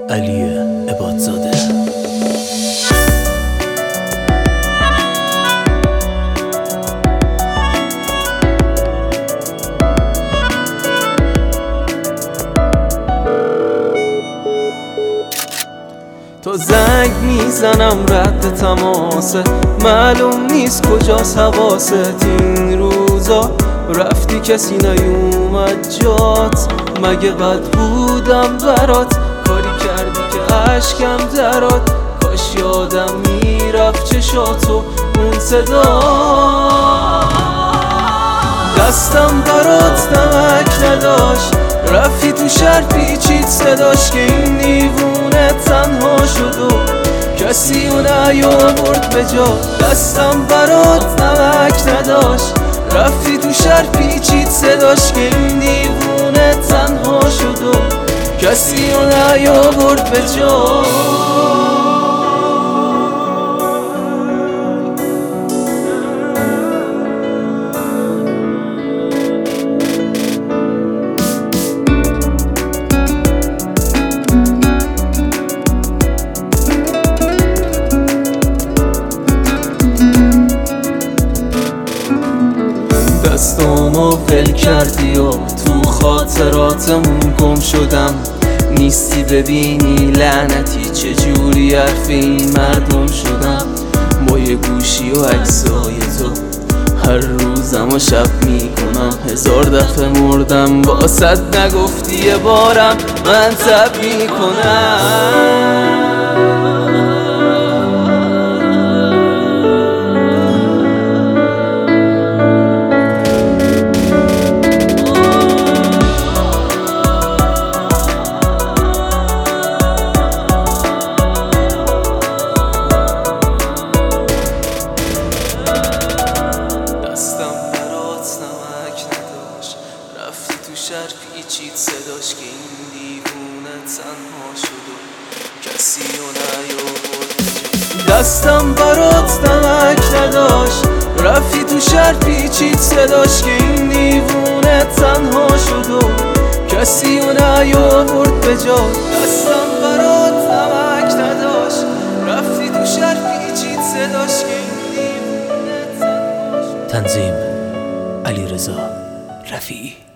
علی عبادزاده. تو زنگ میزنم رد تماسه، معلوم نیست کجاست حواست. این روزا رفتی کسی نیومد جات، مگه بد بودم برات؟ کاری کردی که عشقم درات، کاش یادم میرفت چشاتو اون صدا. دستم برات نمک نداشت، رفتی تو شهر پیچید صداش که این دیوونه تنها شد و کسی اون نیاورد به جا. دستم برات نمک نداشت، رفتی تو شهر پیچید صداش که این دیوونه تنها شد و کسی اون نیاورد به جا. دستامو ول کردی و تو خاطراتمون گم شدم. نیستی ببینی لعنتی چجوری حرف این مردم شدم. با یه گوشی و عکسای تو هر روزم و شب میکنم. 1000 دفعه مردم باست نگفتی یه بارم من تب میکنم. رفتی تو شهر پیچید صداش که این دیوونه تنها شد و کسی رو نیاورد. دستم برات نمک نداشت، رفتی تو شهر پیچید صداش که این دیوونه تنها شد و کسی رو نیاورد به جا. دستم برات نمک نداشت، رفتی تو شهر پیچید صداش که این دیوونه تنها شد. تنظیم علیرضا رفیعی.